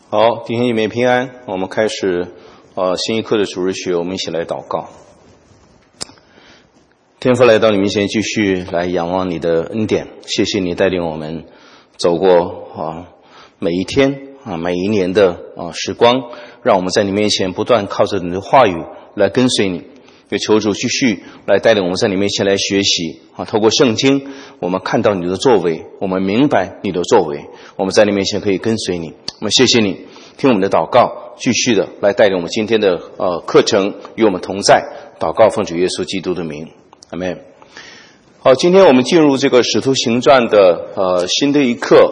好，弟兄姐妹平安。我们开始新一课的主日学，我们一起来祷告。天父来到你面前，继续来仰望你的恩典，谢谢你带领我们走过每一天每一年的时光，让我们在你面前不断靠着你的话语来跟随你。也求主继续来带领我们在你面前来学习透过圣经我们看到你的作为，我们明白你的作为，我们在你面前可以跟随你。我们谢谢你听我们的祷告，继续的来带领我们今天的课程，与我们同在。祷告奉主耶稣基督的名，阿们。好，今天我们进入这个使徒行传的新的一课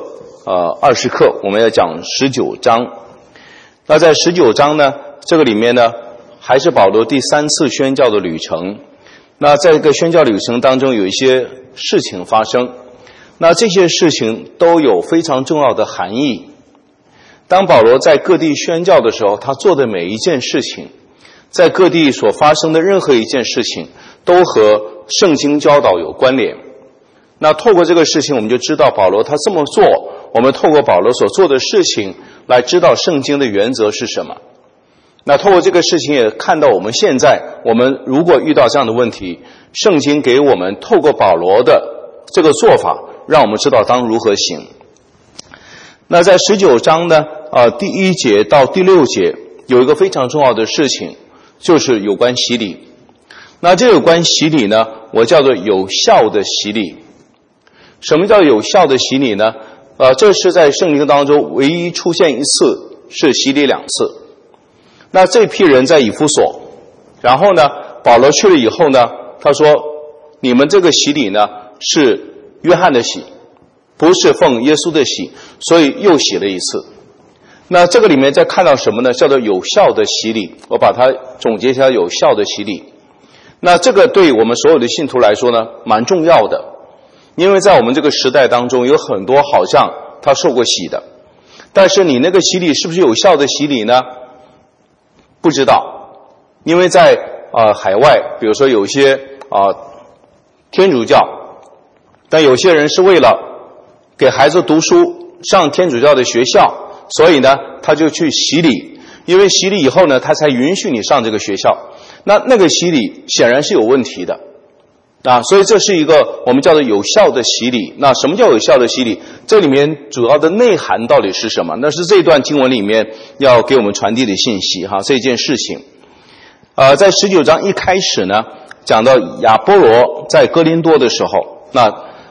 20课，我们要讲19章。那在19章呢，这个里面呢还是保罗第3次宣教的旅程。那在这个宣教旅程当中有一些事情发生，那这些事情都有非常重要的含义。当保罗在各地宣教的时候，他做的每一件事情，在各地所发生的任何一件事情都和圣经教导有关联。那透过这个事情我们就知道保罗他这么做，我们透过保罗所做的事情来知道圣经的原则是什么。那透过这个事情也看到我们现在我们如果遇到这样的问题，圣经给我们透过保罗的这个做法，让我们知道当如何行。那在19章呢第1节到第6节有一个非常重要的事情，就是有关洗礼。那这有关洗礼呢，我叫做有效的洗礼。什么叫有效的洗礼呢？这是在圣经当中唯一出现一次是洗礼2次。那这批人在以弗所，然后呢保罗去了以后呢，他说你们这个洗礼呢是约翰的洗，不是奉耶稣的洗，所以又洗了一次。那这个里面再看到什么呢？叫做有效的洗礼。我把它总结一下，有效的洗礼。那这个对我们所有的信徒来说呢蛮重要的，因为在我们这个时代当中有很多好像他受过洗的，但是你那个洗礼是不是有效的洗礼呢？不知道。因为在海外，比如说有一些天主教，但有些人是为了给孩子读书上天主教的学校，所以呢他就去洗礼，因为洗礼以后呢他才允许你上这个学校。那个洗礼显然是有问题的所以这是一个我们叫做有效的洗礼。那什么叫有效的洗礼？这里面主要的内涵到底是什么？那是这段经文里面要给我们传递的信息这件事情。在19章一开始呢讲到亚波罗在哥林多的时候，那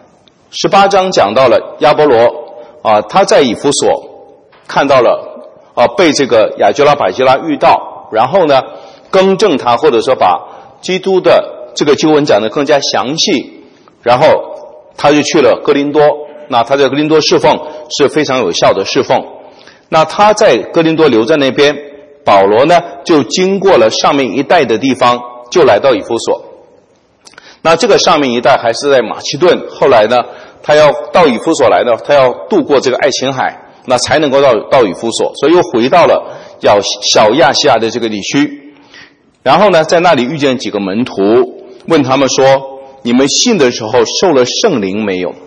18章讲到了亚波罗他在以弗所看到了被这个亚居拉百基拉遇到，然后呢更正他，或者说把基督的这个经文讲得更加详细，然后他就去了哥林多。那他在哥林多侍奉是非常有效的侍奉。那他在哥林多留在那边，保罗呢就经过了上面一带的地方，就来到以弗所。那这个上面一带还是在马其顿，后来呢他要到以弗所来呢，他要渡过这个爱琴海，那才能够到以弗所，所以又回到了小亚细亚的这个地区。然后呢在那里遇见几个门徒，问他们说你们信的时候受了圣灵没有？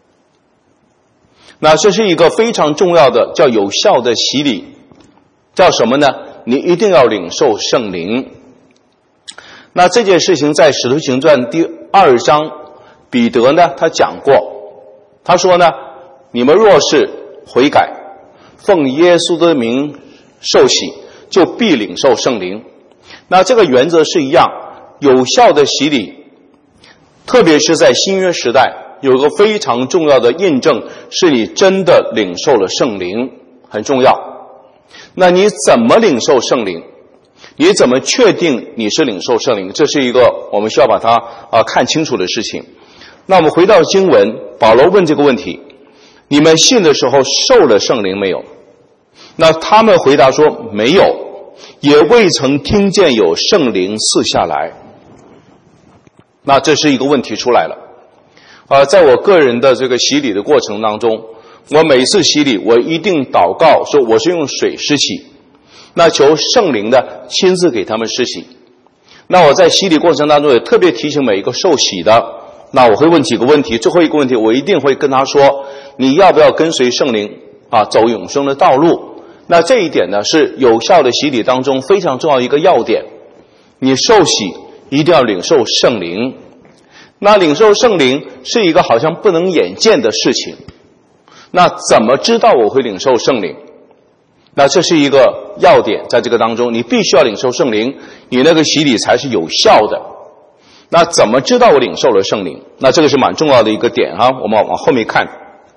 那这是一个非常重要的叫有效的洗礼。叫什么呢？你一定要领受圣灵。那这件事情在使徒行传第2章彼得呢他讲过，他说呢你们若是悔改，奉耶稣的名受洗，就必领受圣灵。那这个原则是一样，有效的洗礼特别是在新约时代有一个非常重要的印证，是你真的领受了圣灵，很重要。那你怎么领受圣灵？你怎么确定你是领受圣灵？这是一个我们需要把它看清楚的事情。那我们回到经文，保罗问这个问题，你们信的时候受了圣灵没有？那他们回答说没有，也未曾听见有圣灵赐下来。那这是一个问题出来了。在我个人的这个洗礼的过程当中，我每次洗礼我一定祷告说我是用水施洗，那求圣灵的亲自给他们施洗。那我在洗礼过程当中也特别提醒每一个受洗的，那我会问几个问题。最后一个问题我一定会跟他说，你要不要跟随圣灵走永生的道路？ 那这一点呢，是有效的洗礼当中非常重要的一个要点。你受洗一定要领受圣灵。那领受圣灵是一个好像不能眼见的事情。那怎么知道我会领受圣灵？那这是一个要点，在这个当中，你必须要领受圣灵，你那个洗礼才是有效的。那怎么知道我领受了圣灵？那这个是蛮重要的一个点啊，我们往后面看。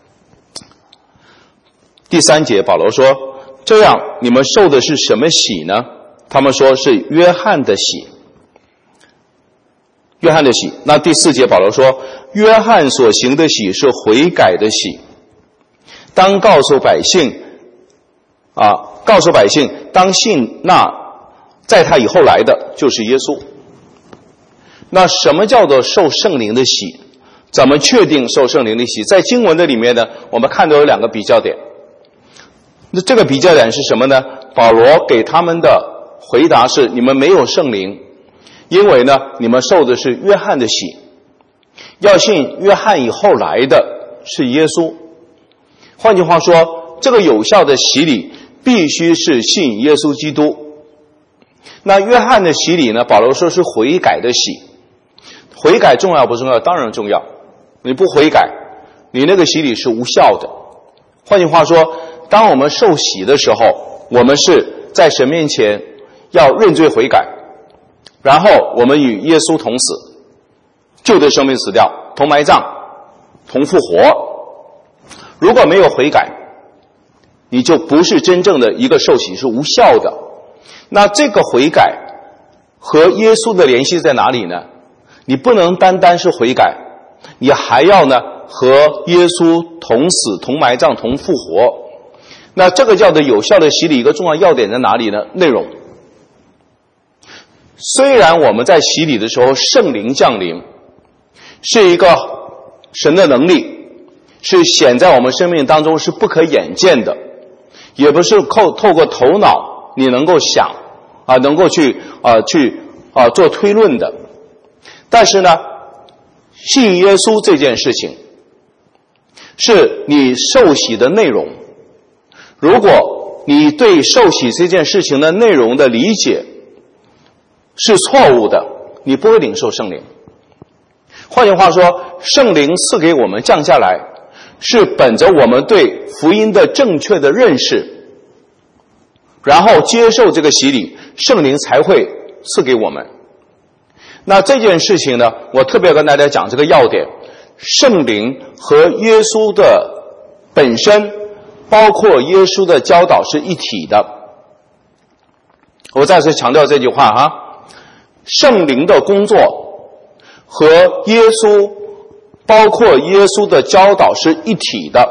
第3节，保罗说：“这样你们受的是什么洗呢？”他们说是约翰的洗。约翰的洗。那第4节，保罗说：“约翰所行的洗是悔改的洗，当告诉百姓。”告诉百姓，当信那在他以后来的就是耶稣。那什么叫做受圣灵的洗？怎么确定受圣灵的洗？在经文的里面呢，我们看到有2个比较点。那这个比较点是什么呢？保罗给他们的回答是：你们没有圣灵，因为呢，你们受的是约翰的洗，要信约翰以后来的是耶稣。换句话说，这个有效的洗礼必须是信耶稣基督。那约翰的洗礼呢，保罗说是悔改的洗。悔改重要不重要？当然重要。你不悔改，你那个洗礼是无效的。换句话说，当我们受洗的时候，我们是在神面前要认罪悔改，然后我们与耶稣同死，旧的生命死掉，同埋葬，同复活。如果没有悔改，你就不是真正的一个受洗，是无效的。那这个悔改和耶稣的联系在哪里呢？你不能单单是悔改，你还要呢和耶稣同死、同埋葬、同复活。那这个叫做有效的洗礼，一个重要要点在哪里呢？内容。虽然我们在洗礼的时候圣灵降临，是一个神的能力，是显在我们生命当中，是不可眼见的，也不是透过头脑你能够想能够去做推论的。但是呢，信耶稣这件事情是你受洗的内容。如果你对受洗这件事情的内容的理解是错误的，你不会领受圣灵。换句话说，圣灵赐给我们降下来，是本着我们对福音的正确的认识，然后接受这个洗礼，圣灵才会赐给我们。那这件事情呢，我特别跟大家讲这个要点，圣灵和耶稣的本身，包括耶稣的教导是一体的。我再次强调这句话圣灵的工作和耶稣，包括耶稣的教导是一体的。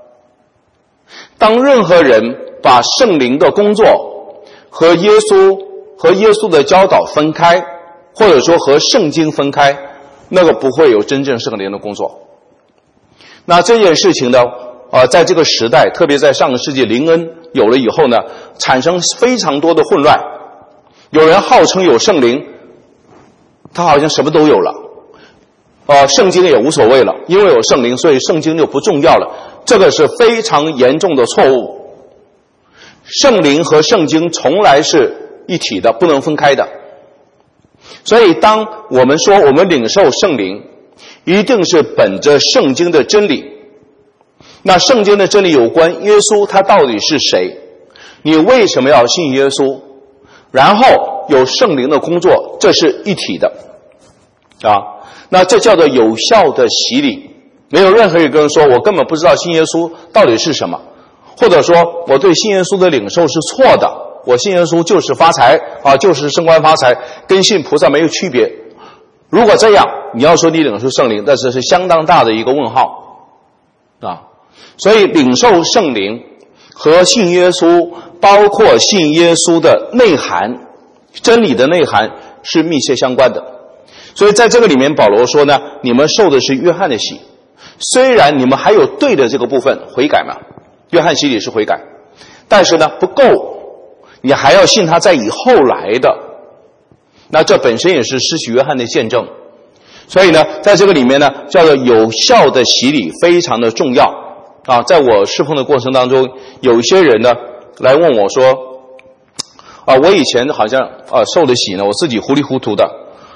当任何人把圣灵的工作和耶稣的教导分开，或者说和圣经分开，那个不会有真正圣灵的工作。那这件事情呢，在这个时代，特别在上个世纪灵恩有了以后呢，产生非常多的混乱。有人号称有圣灵，他好像什么都有了，圣经也无所谓了，因为有圣灵，所以圣经就不重要了。这个是非常严重的错误。圣灵和圣经从来是一体的，不能分开的。所以当我们说我们领受圣灵，一定是本着圣经的真理。那圣经的真理有关耶稣他到底是谁，你为什么要信耶稣，然后有圣灵的工作，这是一体的那这叫做有效的洗礼。没有任何一个人说我根本不知道信耶稣到底是什么，或者说我对信耶稣的领受是错的，我信耶稣就是发财就是升官发财，跟信菩萨没有区别。如果这样，你要说你领受圣灵，但是是相当大的一个问号所以领受圣灵和信耶稣，包括信耶稣的内涵，真理的内涵是密切相关的。所以在这个里面，保罗说呢，你们受的是约翰的洗，虽然你们还有对的这个部分悔改嘛，约翰洗礼是悔改，但是呢不够，你还要信他在以后来的，那这本身也是施洗约翰的见证。所以呢，在这个里面呢，叫做有效的洗礼非常的重要在我侍奉的过程当中，有一些人呢来问我说，我以前好像受的洗呢，我自己糊里糊涂的，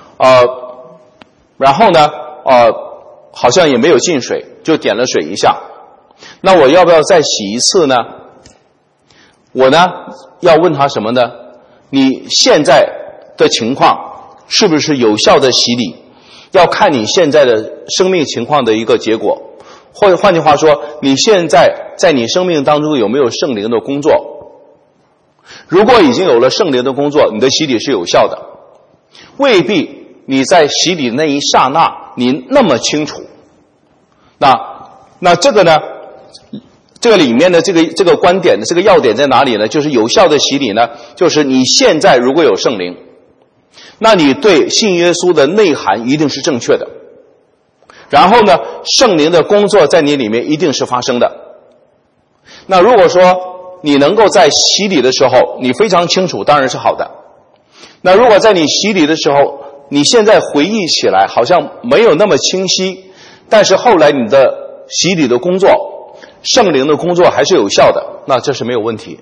然后呢好像也没有进水，就点了水一下，那我要不要再洗一次呢？我呢要问他什么呢？你现在的情况是不是有效的洗礼，要看你现在的生命情况的一个结果，或者换句话说，你现在在你生命当中有没有圣灵的工作？如果已经有了圣灵的工作，你的洗礼是有效的，未必你在洗礼的那一刹那你那么清楚。那这个呢，这个里面的这个观点的这个要点在哪里呢？就是有效的洗礼呢，就是你现在如果有圣灵，那你对信耶稣的内涵一定是正确的，然后呢，圣灵的工作在你里面一定是发生的。那如果说你能够在洗礼的时候你非常清楚，当然是好的。那如果在你洗礼的时候你现在回忆起来好像没有那么清晰，但是后来你的洗礼的工作，圣灵的工作还是有效的，那这是没有问题。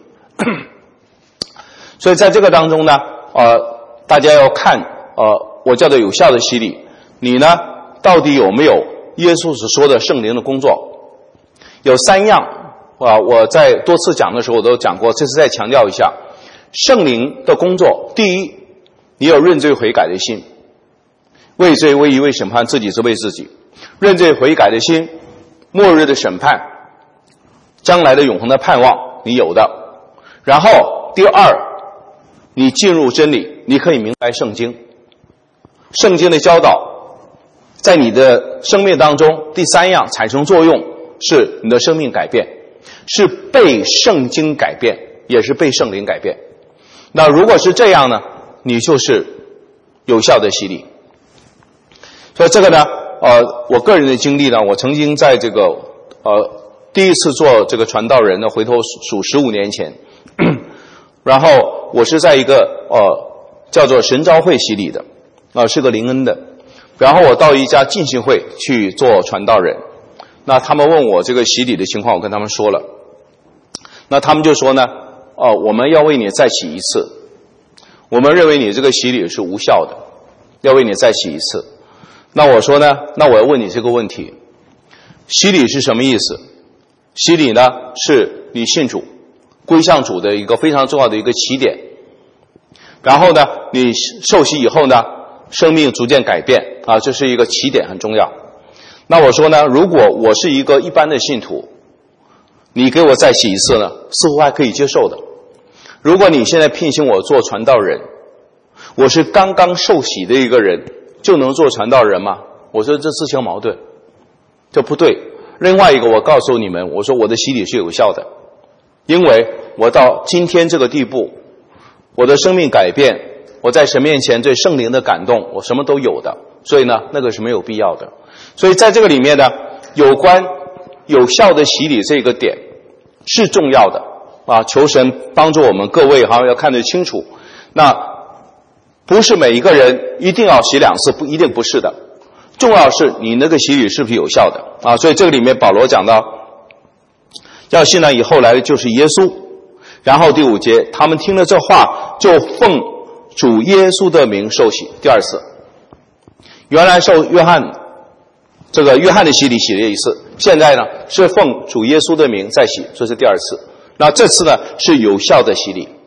所以在这个当中呢大家要看我叫的有效的洗礼，你呢到底有没有耶稣所说的圣灵的工作？有3样我在多次讲的时候我都讲过，这次再强调一下。圣灵的工作，第一，你有认罪悔改的心，为罪为义为审判，自己责备自己。认罪悔改的心，末日的审判，将来的永恒的盼望你有的。然后第二，你进入真理，你可以明白圣经，圣经的教导在你的生命当中。第3样产生作用，是你的生命改变，是被圣经改变，也是被圣灵改变。那如果是这样呢，你就是有效的洗礼。所以这个呢我个人的经历呢，我曾经在这个第一次做这个传道人呢，回头数15年前然后我是在一个叫做神召会洗礼的是个灵恩的，然后我到一家浸信会去做传道人。那他们问我这个洗礼的情况，我跟他们说了，那他们就说呢我们要为你再洗一次，我们认为你这个洗礼是无效的，要为你再洗一次。那我说呢，那我要问你这个问题，洗礼是什么意思？洗礼呢是你信主归向主的一个非常重要的一个起点，然后呢你受洗以后呢生命逐渐改变这是一个起点，很重要。那我说呢，如果我是一个一般的信徒，你给我再洗一次呢，似乎还可以接受的。如果你现在聘请我做传道人，我是刚刚受洗的一个人，就能做传道人吗？我说这自相矛盾，这不对。另外一个，我告诉你们，我说我的洗礼是有效的，因为我到今天这个地步，我的生命改变，我在神面前对圣灵的感动，我什么都有的，所以呢那个是没有必要的。所以在这个里面呢，有关有效的洗礼这个点是重要的求神帮助我们各位要看得清楚。那不是每一个人一定要洗2次，不一定不是的，重要是你那个洗礼是不是有效的所以这个里面保罗讲到要信了以后来的就是耶稣。然后第5节，他们听了这话就奉主耶稣的名受洗，第2次。原来受约翰的洗礼洗了1次，现在呢是奉主耶稣的名再洗，这是第2次。那这次呢是有效的洗礼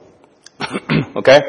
OK。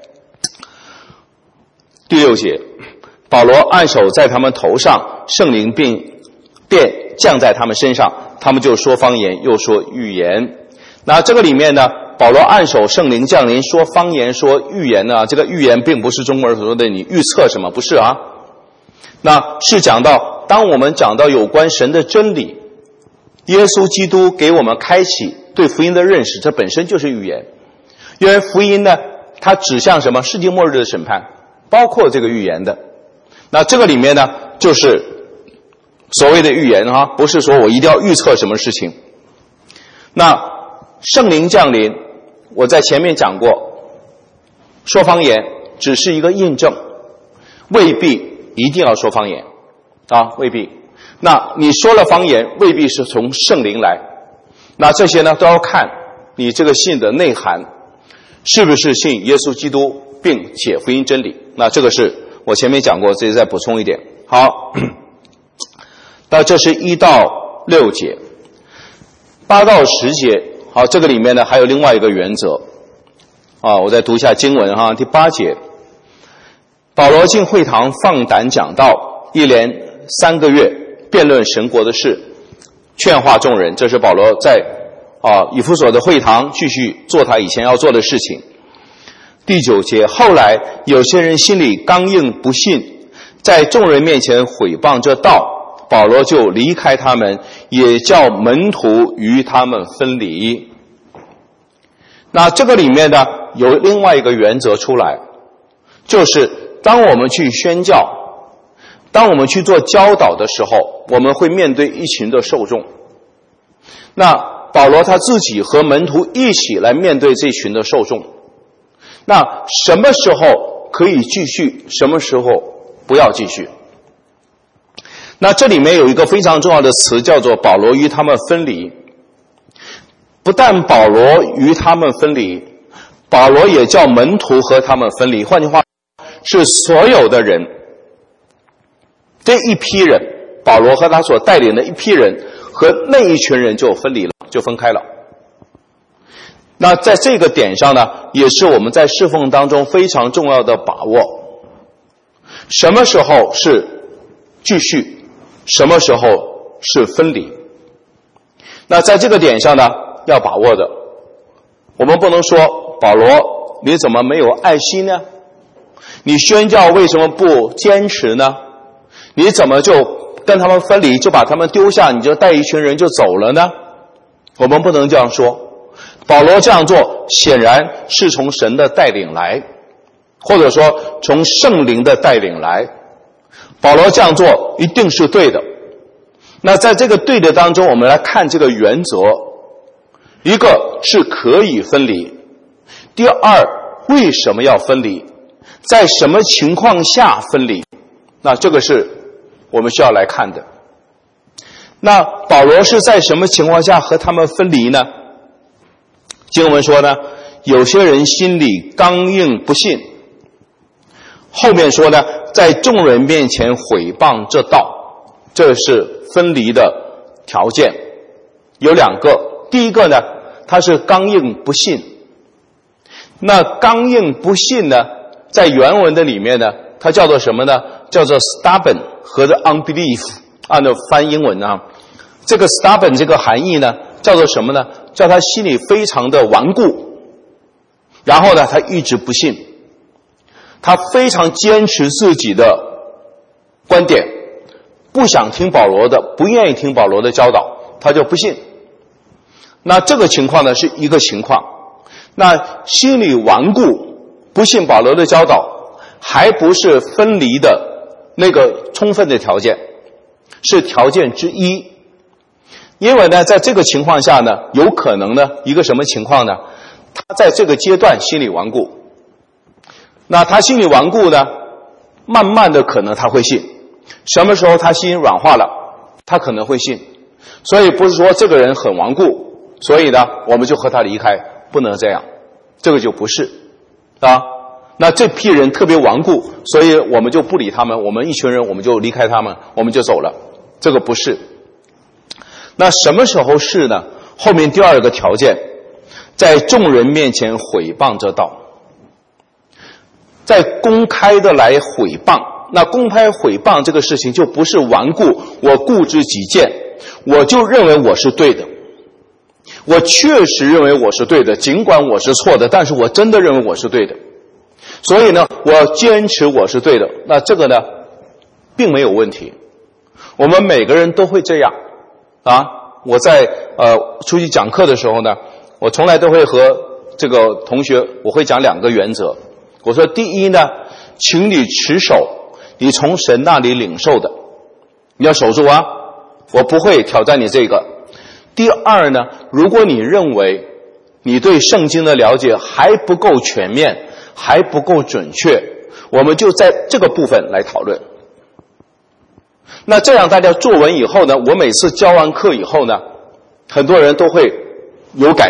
第6节，保罗按手在他们头上，圣灵便降在他们身上，他们就说方言，又说预言。那这个里面呢，保罗按手，圣灵降临，说方言，说预言呢，这个预言并不是中国人所说的你预测什么，不是那是讲到当我们讲到有关神的真理，耶稣基督给我们开启对福音的认识，这本身就是预言。因为福音呢它指向什么？世界末日的审判，包括这个预言的。那这个里面呢就是所谓的预言不是说我一定要预测什么事情。那圣灵降临，我在前面讲过，说方言只是一个印证，未必一定要说方言未必。那你说了方言未必是从圣灵来，那这些呢都要看你这个信的内涵是不是信耶稣基督并且福音真理。那这个是我前面讲过，这里再补充一点。好，那这是1到6节，8到10节。好，这个里面呢还有另外一个原则啊，我再读一下经文哈。第8节，保罗进会堂放胆讲道，一连3个月辩论神国的事，劝化众人。这是保罗在以弗所的会堂继续做他以前要做的事情。第9节，后来有些人心里刚硬不信，在众人面前毁谤这道，保罗就离开他们，也叫门徒与他们分离。那这个里面呢有另外一个原则出来，就是当我们去宣教，当我们去做教导的时候，我们会面对一群的受众。那保罗他自己和门徒一起来面对这群的受众。那什么时候可以继续，什么时候不要继续？那这里面有一个非常重要的词，叫做保罗与他们分离。不但保罗与他们分离，保罗也叫门徒和他们分离。换句话，是所有的人，这一批人，保罗和他所带领的一批人和那一群人就分离了，就分开了。那在这个点上呢，也是我们在侍奉当中非常重要的把握。什么时候是继续，什么时候是分离。那在这个点上呢，要把握的，我们不能说保罗你怎么没有爱心呢？你宣教为什么不坚持呢？你怎么就跟他们分离，就把他们丢下，你就带一群人就走了呢？我们不能这样说。保罗这样做显然是从神的带领来，或者说从圣灵的带领来。保罗这样做一定是对的。那在这个对的当中，我们来看这个原则，一个是可以分离，第二，为什么要分离，在什么情况下分离，那这个是我们需要来看的。那保罗是在什么情况下和他们分离呢？经文说呢，有些人心里刚硬不信，后面说呢，在众人面前毁谤这道，这是分离的条件。有2个，第一个呢，他是刚硬不信。那刚硬不信呢，在原文的里面呢，它叫做什么呢？叫做 stubborn 和 unbelief。按照翻英文啊，这个 stubborn 这个含义呢，叫做什么呢？叫他心里非常的顽固，然后呢，他一直不信，他非常坚持自己的观点，不想听保罗的，不愿意听保罗的教导，他就不信。那这个情况呢是一个情况。那心里顽固，不信保罗的教导，还不是分离的那个充分的条件，是条件之一。因为呢，在这个情况下呢，有可能呢，一个什么情况呢？他在这个阶段心里顽固。那他心里顽固呢，慢慢的可能他会信。什么时候他心软化了，他可能会信。所以不是说这个人很顽固，所以呢，我们就和他离开，不能这样，这个就不是啊。那这批人特别顽固，所以我们就不理他们，我们一群人我们就离开他们，我们就走了，这个不是。那什么时候是呢？后面第2个条件，在众人面前毁谤这道，在公开的来毁谤。那公开毁谤这个事情就不是顽固，我固执己见，我就认为我是对的，我确实认为我是对的，尽管我是错的，但是我真的认为我是对的，所以呢，我坚持我是对的。那这个呢，并没有问题，我们每个人都会这样啊。我在出去讲课的时候呢，我从来都会和这个同学，我会讲2个原则。我说第一呢，请你持守你从神那里领受的，你要守住啊，我不会挑战你这个。第二呢，如果你认为你对圣经的了解还不够全面，还不够准确，我们就在这个部分来讨论。那这样大家做完以后呢，我每次教完课以后呢，很多人都会有改变，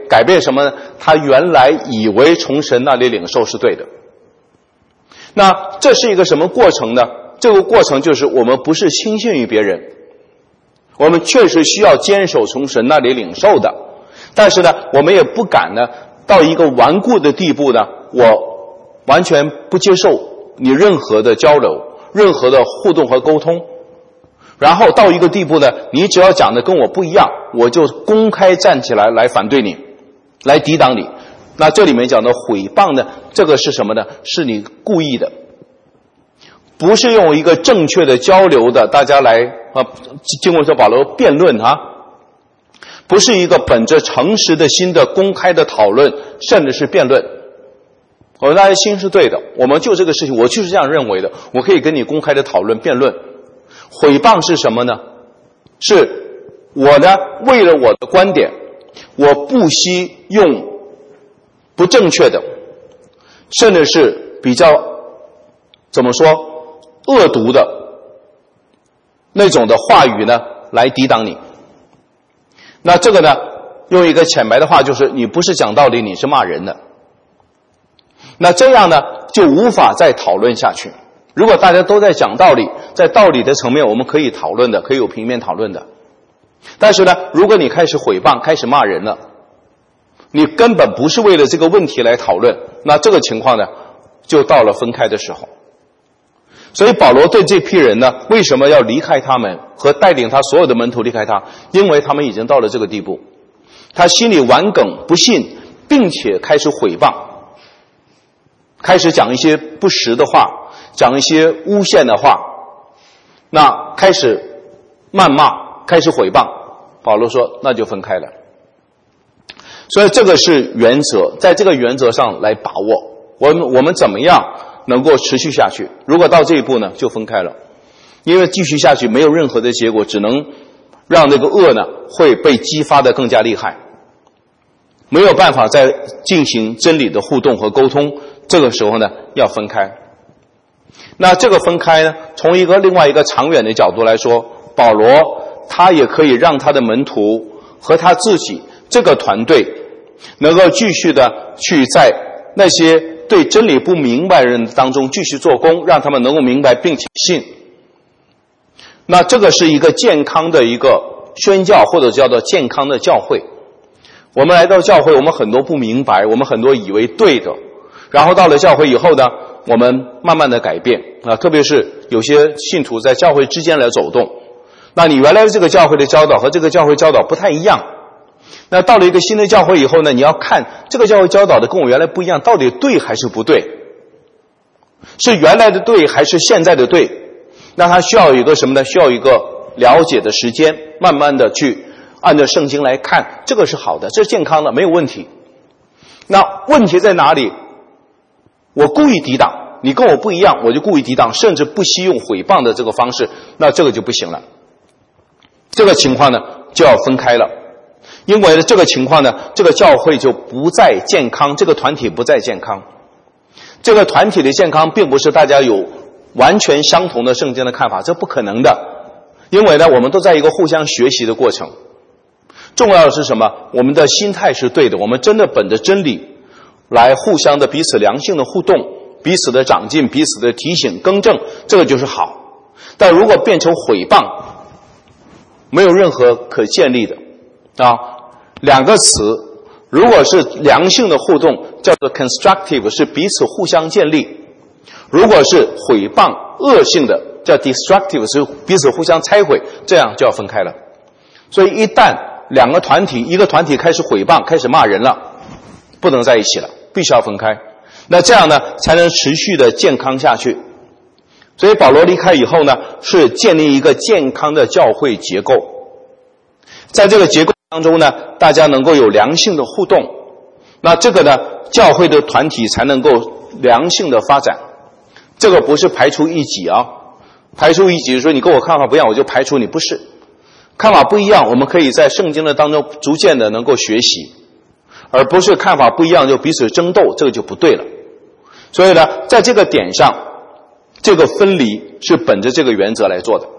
改变什么呢？他原来以为从神那里领受是对的。那这是一个什么过程呢？这个过程就是我们不是轻信于别人，我们确实需要坚守从神那里领受的，但是呢，我们也不敢呢到一个顽固的地步呢，我完全不接受你任何的交流，任何的互动和沟通，然后到一个地步呢，你只要讲的跟我不一样，我就公开站起来来反对你，来抵挡你。那这里面讲的毁谤呢，这个是什么呢？是你故意的，不是用一个正确的交流的大家来经过这保罗辩论不是一个本着诚实的心的公开的讨论，甚至是辩论。我们大家心是对的，我们就这个事情我就是这样认为的，我可以跟你公开的讨论辩论。毁谤是什么呢？是我呢为了我的观点，我不惜用不正确的，甚至是比较怎么说恶毒的那种的话语呢来抵挡你。那这个呢用一个浅白的话就是你不是讲道理，你是骂人的。那这样呢就无法再讨论下去。如果大家都在讲道理，在道理的层面我们可以讨论的，可以有平面讨论的。但是呢如果你开始毁谤，开始骂人了，你根本不是为了这个问题来讨论，那这个情况呢就到了分开的时候。所以保罗对这批人呢为什么要离开他们和带领他所有的门徒离开他？因为他们已经到了这个地步，他心里顽梗不信，并且开始毁谤，开始讲一些不实的话，讲一些诬陷的话，那开始谩骂，开始毁谤。保罗说那就分开了。所以这个是原则，在这个原则上来把握我们怎么样能够持续下去。如果到这一步呢就分开了，因为继续下去没有任何的结果，只能让那个恶呢会被激发得更加厉害，没有办法再进行真理的互动和沟通，这个时候呢要分开。那这个分开呢，从另外一个长远的角度来说，保罗他也可以让他的门徒和他自己这个团队能够继续的去在那些对真理不明白的人当中继续做工，让他们能够明白并且信。那这个是一个健康的一个宣教，或者叫做健康的教会。我们来到教会，我们很多不明白，我们很多以为对的，然后到了教会以后呢，我们慢慢的改变特别是有些信徒在教会之间来走动，那你原来这个教会的教导和这个教会教导不太一样，那到了一个新的教会以后呢，你要看这个教会教导的跟我原来不一样，到底对还是不对，是原来的对还是现在的对。那他需要有一个什么呢？需要一个了解的时间，慢慢的去按照圣经来看，这个是好的，这是健康的，没有问题。那问题在哪里？我故意抵挡，你跟我不一样，我就故意抵挡，甚至不惜用毁谤的这个方式，那这个就不行了。这个情况呢就要分开了，因为呢这个情况呢，这个教会就不再健康，这个团体不再健康。这个团体的健康并不是大家有完全相同的圣经的看法，这不可能的。因为呢我们都在一个互相学习的过程，重要的是什么？我们的心态是对的，我们真的本着真理来互相的彼此良性的互动，彼此的长进，彼此的提醒更正，这个就是好。但如果变成毁谤，没有任何可建立的两个词，如果是良性的互动叫做 constructive， 是彼此互相建立，如果是毁谤恶性的叫 destructive， 是彼此互相拆毁，这样就要分开了。所以一旦两个团体，一个团体开始毁谤，开始骂人了，不能在一起了，必须要分开。那这样呢才能持续的健康下去。所以保罗离开以后呢，是建立一个健康的教会结构，在这个结构当中呢，大家能够有良性的互动，那这个呢教会的团体才能够良性的发展。这个不是排除异己排除异己说你跟我看法不一样我就排除你，不是。看法不一样，我们可以在圣经的当中逐渐的能够学习，而不是看法不一样就彼此争斗，这个就不对了。所以呢在这个点上，这个分离是本着这个原则来做的。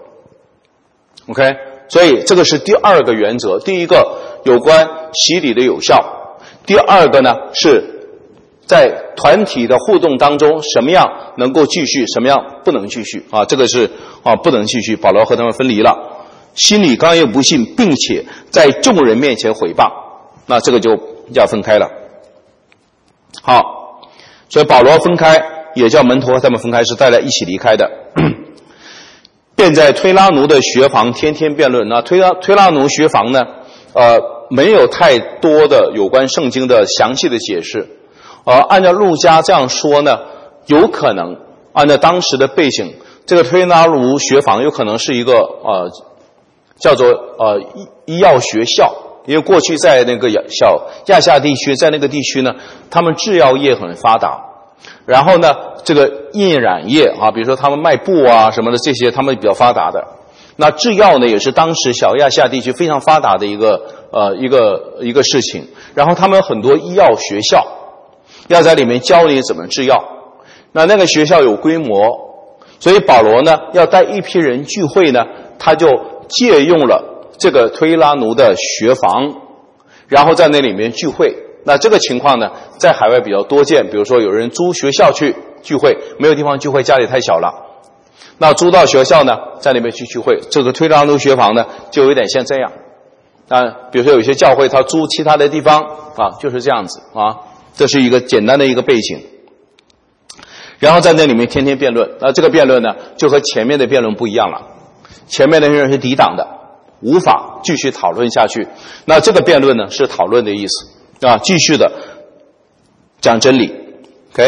OK， 所以这个是第二个原则。第一个有关洗礼的有效， 第二个呢是在团体的互动当中，什么样能够继续，什么样不能继续啊？这个是不能继续。保罗和他们分离了，心里刚硬不信，并且在众人面前毁谤，那这个就要分开了。好，所以保罗分开，也叫门徒和他们分开，是大家一起离开的。便在推拉奴的学房天天辩论。那推拉奴学房呢，没有太多的有关圣经的详细的解释。按照路加这样说呢，有可能按照当时的背景，这个推拉奴学房有可能是一个叫做医药学校，因为过去在那个小亚夏地区，在那个地区呢，他们制药业很发达，然后呢，这个印染业啊，比如说他们卖布啊什么的，这些他们比较发达的。那制药呢，也是当时小亚细亚地区非常发达的一个事情。然后他们有很多医药学校，要在里面教你怎么制药。那个学校有规模，所以保罗呢要带一批人聚会呢，他就借用了这个推拉奴的学房，然后在那里面聚会。那这个情况呢，在海外比较多见，比如说有人租学校去聚会，没有地方聚会，家里太小了。那租到学校呢，在那边去聚会，这个推拉奴学房呢，就有点像这样。比如说有些教会他租其他的地方就是这样子这是一个简单的一个背景。然后在那里面天天辩论，这个辩论呢，就和前面的辩论不一样了。前面的人是抵挡的，无法继续讨论下去。那这个辩论呢，是讨论的意思继续的讲真理。OK，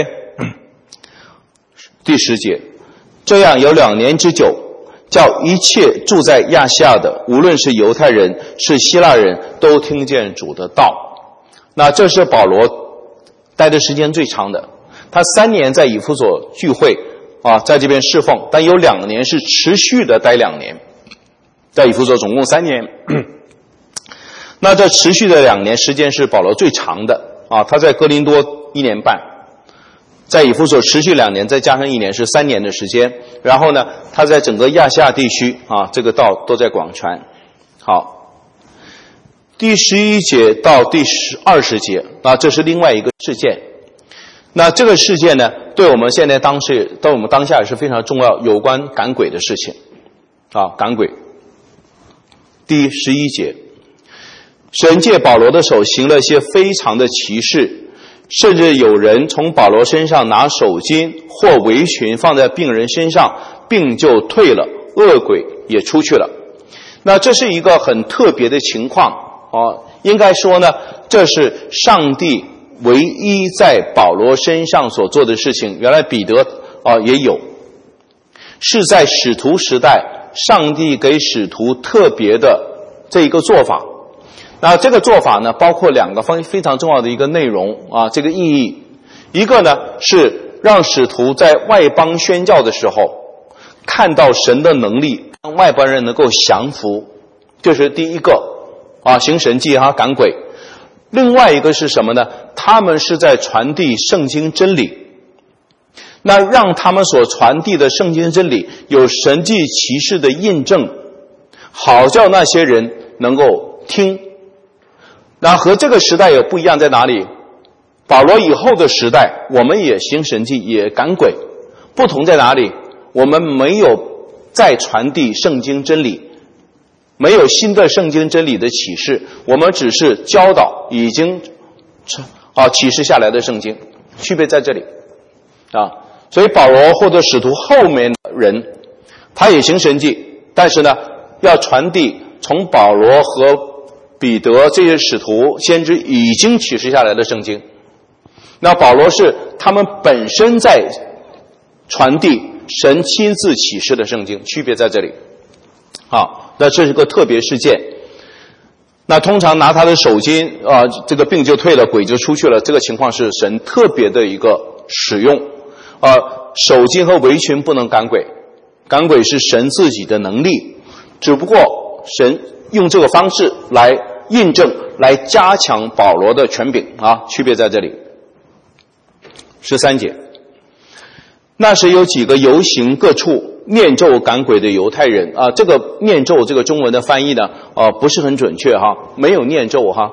第10节。这样有2年之久，叫一切住在亚细亚的，无论是犹太人是希腊人，都听见主的道。那这是保罗待的时间最长的，他3年在以弗所聚会在这边侍奉，但有2年是持续的待2年，在以弗所总共3年。那这持续的2年时间是保罗最长的他在哥林多1年半，在以弗所持续2年，再加上1年是3年的时间。然后呢，他在整个亚细亚地区这个道都在广传。好，第11节到第20节这是另外一个事件。那这个事件呢，对我们现在对我们当下也是非常重要，有关赶鬼的事情赶鬼。第11节，神借保罗的手行了些非常的奇事，甚至有人从保罗身上拿手巾或围裙放在病人身上，病就退了，恶鬼也出去了。那这是一个很特别的情况应该说呢，这是上帝唯一在保罗身上所做的事情。原来彼得也有，是在使徒时代上帝给使徒特别的这一个做法。那这个做法呢，包括2个非常重要的一个内容这个意义。一个呢是让使徒在外邦宣教的时候看到神的能力，让外邦人能够降服，这是第一个行神迹赶鬼。另外一个是什么呢？他们是在传递圣经真理，那让他们所传递的圣经真理有神迹奇事的印证，好叫那些人能够听。那和这个时代有不一样在哪里？保罗以后的时代，我们也行神迹，也赶鬼，不同在哪里？我们没有再传递圣经真理，没有新的圣经真理的启示，我们只是教导已经启示下来的圣经，区别在这里所以保罗或者使徒后面的人，他也行神迹，但是呢，要传递从保罗和彼得这些使徒先知已经启示下来的圣经。那保罗是他们本身在传递神亲自启示的圣经，区别在这里那这是个特别事件。那通常拿他的手巾这个病就退了，鬼就出去了，这个情况是神特别的一个使用手巾和围裙不能赶鬼，赶鬼是神自己的能力，只不过神用这个方式来印证，来加强保罗的权柄区别在这里。13节，那时有几个游行各处念咒赶鬼的犹太人这个念咒这个中文的翻译呢不是很准确没有念咒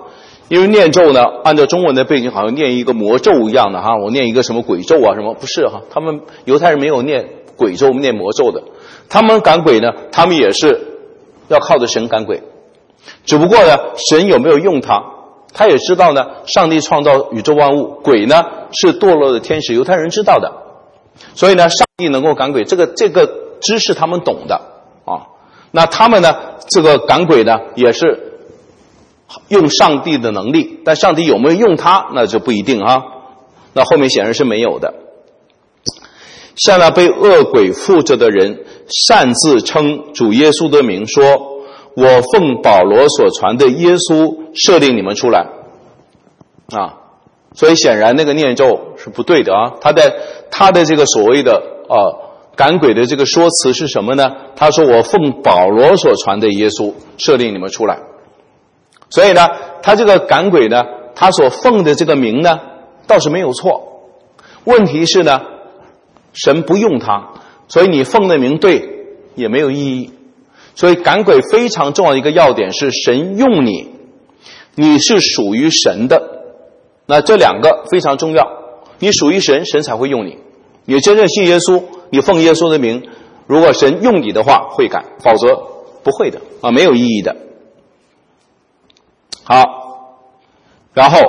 因为念咒呢，按照中文的背景，好像念一个魔咒一样的哈，我念一个什么鬼咒啊什么，不是哈，他们犹太人没有念鬼咒、念魔咒的，他们赶鬼呢，他们也是要靠着神赶鬼，只不过呢，神有没有用他，他也知道呢，上帝创造宇宙万物，鬼呢是堕落的天使，犹太人知道的，所以呢，上帝能够赶鬼，这个知识他们懂的啊。那他们呢，这个赶鬼呢，也是用上帝的能力，但上帝有没有用他，那就不一定啊。那后面显然是没有的。像那被恶鬼附着的人，擅自称主耶稣的名，说：“我奉保罗所传的耶稣设令你们出来。”啊，所以显然那个念咒是不对的啊。他的这个所谓的赶鬼的这个说辞是什么呢？他说：“我奉保罗所传的耶稣设令你们出来。”所以呢，他这个赶鬼呢，他所奉的这个名呢，倒是没有错。问题是呢，神不用他，所以你奉的名对也没有意义。所以赶鬼非常重要的一个要点是神用你，你是属于神的。那这两个非常重要，你属于神，神才会用你。你真正信耶稣，你奉耶稣的名，如果神用你的话会赶，否则不会的啊，没有意义的。好，然后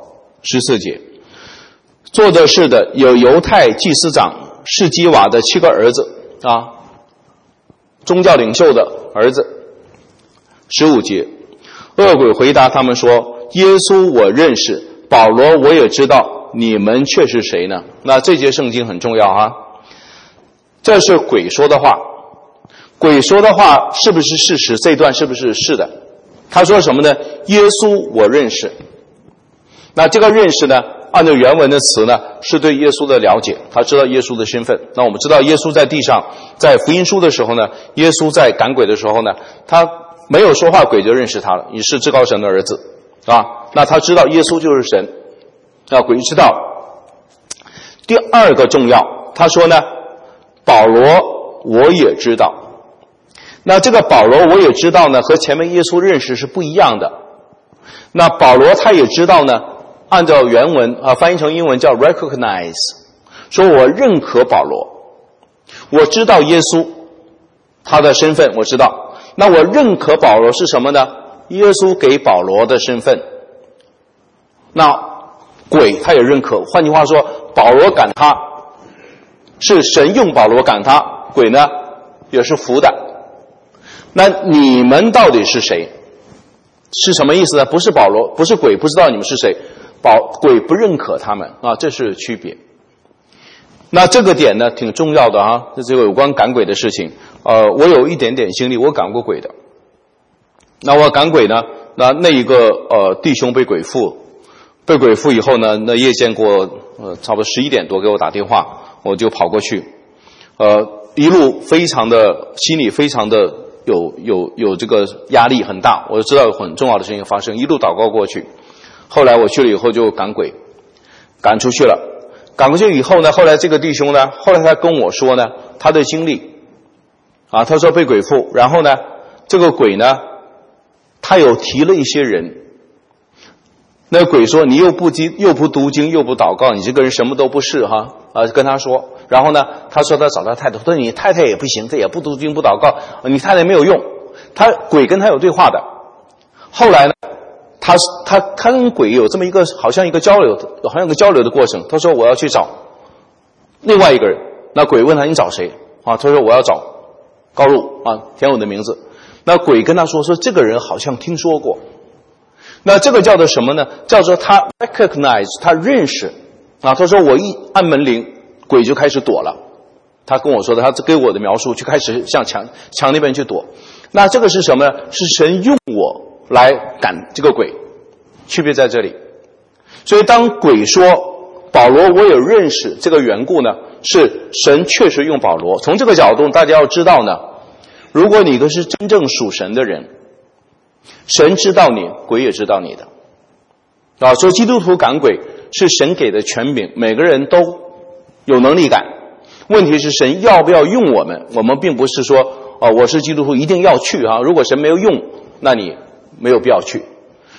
14节，做这事的有犹太祭司长士基瓦的7个儿子啊，宗教领袖的儿子。15节，恶鬼回答他们说：“耶稣我认识，保罗我也知道，你们却是谁呢？”那这节圣经很重要啊，这是鬼说的话。鬼说的话是不是事实？这一段是不是是的？他说什么呢？耶稣我认识。那这个认识呢，按照原文的词呢，是对耶稣的了解，他知道耶稣的身份。那我们知道耶稣在地上，在福音书的时候呢，耶稣在赶鬼的时候呢，他没有说话，鬼就认识他了，你是至高神的儿子啊。那他知道耶稣就是神，那鬼知道。第二个重要，他说呢，保罗我也知道。那这个保罗我也知道呢，和前面耶稣认识是不一样的。那保罗他也知道呢，按照原文翻译成英文叫 recognize， 说我认可保罗，我知道耶稣他的身份我知道。那我认可保罗是什么呢？耶稣给保罗的身份。那鬼他也认可，换句话说，保罗赶他是神用保罗赶他，鬼呢也是服的。那你们到底是谁？是什么意思呢？不是保罗，不是鬼，不知道你们是谁，鬼不认可他们啊，这是区别。那这个点呢挺重要的啊，这个有关赶鬼的事情。我有一点点经历，我赶过鬼的。那我赶鬼呢，那一个弟兄被鬼附以后呢，那夜间给我差不多11点多给我打电话，我就跑过去，一路非常的心里非常的有这个压力很大，我就知道有很重要的事情发生，一路祷告过去。后来我去了以后就赶鬼，赶出去了。赶过去以后呢，后来这个弟兄呢，后来他跟我说呢，他的经历啊，他说被鬼附，然后呢，这个鬼呢，他有提了一些人。那个鬼说：“你又不读经，又不祷告，你这个人什么都不是哈。”跟他说。然后呢，他说他找他太太，他说你太太也不行，他也不读经不祷告，你太太没有用。鬼跟他有对话的。后来呢，他跟鬼有这么一个好像一个交流的过程。他说我要去找另外一个人。那鬼问他你找谁啊？他说我要找高路啊，填我的名字。那鬼跟他说这个人好像听说过。那这个叫做什么呢？叫做他 recognize， 他认识啊。他说我一按门铃，鬼就开始躲了。他跟我说的，他给我的描述就开始向墙那边去躲。那这个是什么呢？是神用我来赶这个鬼，区别在这里。所以当鬼说保罗我有认识这个缘故呢，是神确实用保罗。从这个角度大家要知道呢，如果你是真正属神的人，神知道你，鬼也知道你的啊。所以基督徒赶鬼是神给的权柄，每个人都有能力赶。问题是神要不要用我们？我们并不是说我是基督徒一定要去啊。如果神没有用，那你没有必要去。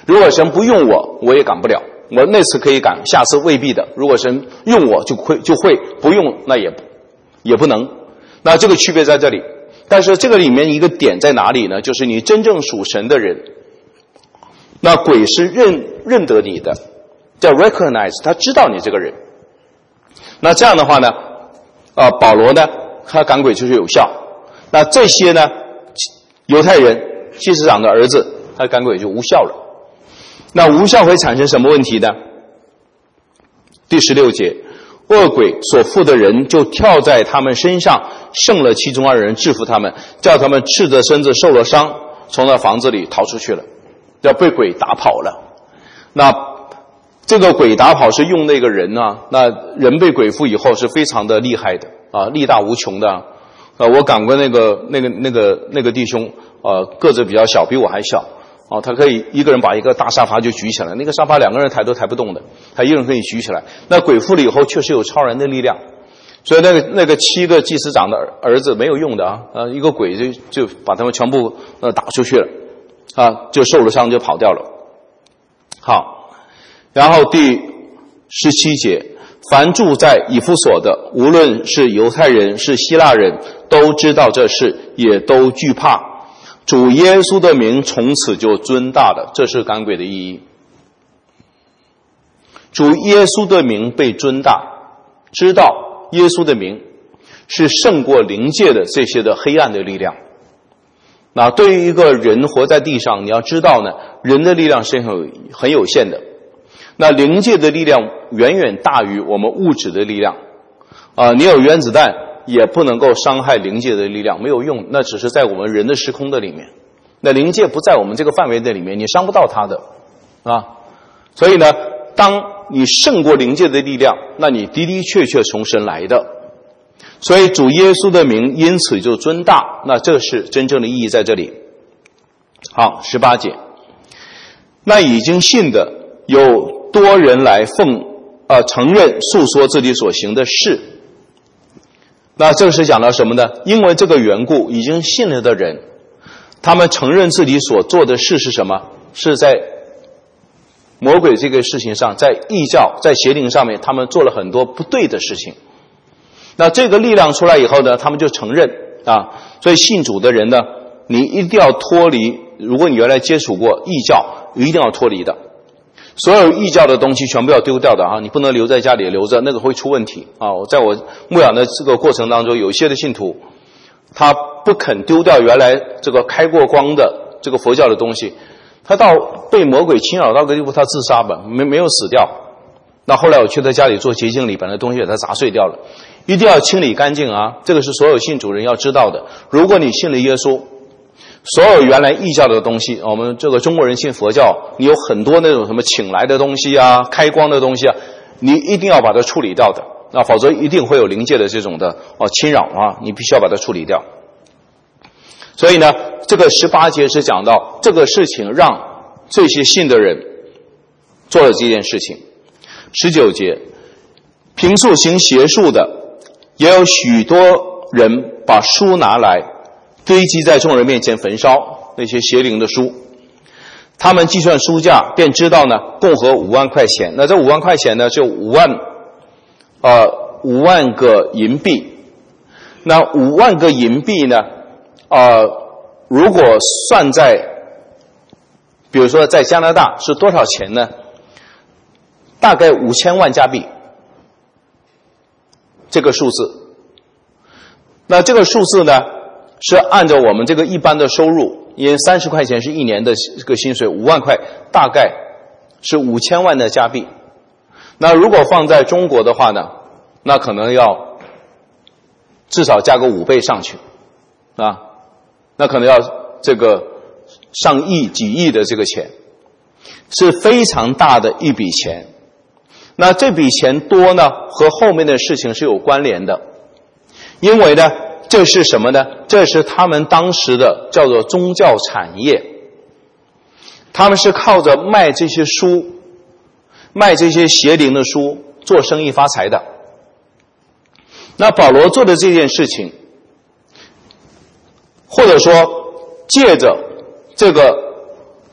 如果神不用我，我也赶不了。我那次可以赶，下次未必的。如果神用我就会，不用那也不能。那这个区别在这里。但是这个里面一个点在哪里呢？就是你真正属神的人，那鬼是认得你的，叫 recognize， 他知道你这个人。那这样的话呢，保罗呢，他赶鬼就是有效。那这些呢，犹太人祭司长的儿子，他赶鬼就无效了。那无效会产生什么问题呢？第16节，恶鬼所附的人就跳在他们身上，胜了其中2人，制服他们，叫他们赤着身子受了伤，从那房子里逃出去了，要被鬼打跑了。那这个鬼打跑是用那个人啊，那人被鬼附以后是非常的厉害的啊，力大无穷的。我赶过那个弟兄，个子比较小，比我还小。他可以一个人把一个大沙发就举起来，那个沙发2个人抬都抬不动的，他一个人可以举起来。那鬼附了以后确实有超人的力量，所以那个7个祭司长的儿子没有用的啊，一个鬼就把他们全部打出去了啊，就受了伤就跑掉了。好，然后第17节，凡住在以弗所的，无论是犹太人是希腊人，都知道这事，也都惧怕。主耶稣的名从此就尊大了，这是赶鬼的意义。主耶稣的名被尊大，知道耶稣的名是胜过灵界的这些的黑暗的力量。那对于一个人活在地上，你要知道呢，人的力量是很有限的，那灵界的力量远远大于我们物质的力量你有原子弹也不能够伤害灵界的力量，没有用，那只是在我们人的时空的里面，那灵界不在我们这个范围的里面，你伤不到它的所以呢，当你胜过灵界的力量，那你的的确确从神来的，所以主耶稣的名因此就尊大，那这是真正的意义在这里。好，18节，那已经信的有多人来承认诉说自己所行的事。那这个是讲到什么呢？因为这个缘故，已经信了的人，他们承认自己所做的事是什么？是在魔鬼这个事情上，在异教，在邪灵上面，他们做了很多不对的事情。那这个力量出来以后呢，他们就承认所以信主的人呢，你一定要脱离，如果你原来接触过异教，一定要脱离的。所有异教的东西全部要丢掉的你不能留在家里留着，那个会出问题在我牧养的这个过程当中，有一些的信徒他不肯丢掉原来这个开过光的这个佛教的东西，他到被魔鬼侵扰到个地步，他自杀吧，没有死掉。那后来我去他家里做洁净礼，把那东西给他砸碎掉了。一定要清理干净这个是所有信主人要知道的。如果你信了耶稣，所有原来异教的东西，我们这个中国人信佛教，你有很多那种什么请来的东西开光的东西你一定要把它处理掉的，否则一定会有灵界的这种的侵扰你必须要把它处理掉。所以呢，这个18节是讲到这个事情让这些信的人做了这件事情。19节，平素行邪术的，也有许多人把书拿来堆积在众人面前焚烧，那些邪灵的书。他们计算书价，便知道呢，共合5万块钱。那这5万块钱呢，就5万个银币。那5万个银币呢，如果算在，比如说在加拿大是多少钱呢？大概5000万加币，这个数字。那这个数字呢，是按照我们这个一般的收入，因为30块钱是1年的这个薪水，5万块大概是5000万的加币。那如果放在中国的话呢，那可能要至少加个5倍上去那可能要这个上亿几亿的这个钱，是非常大的一笔钱。那这笔钱多呢，和后面的事情是有关联的，因为呢，这是什么呢？这是他们当时的叫做宗教产业，他们是靠着卖这些书，卖这些邪灵的书做生意发财的。那保罗做的这件事情，或者说借着这个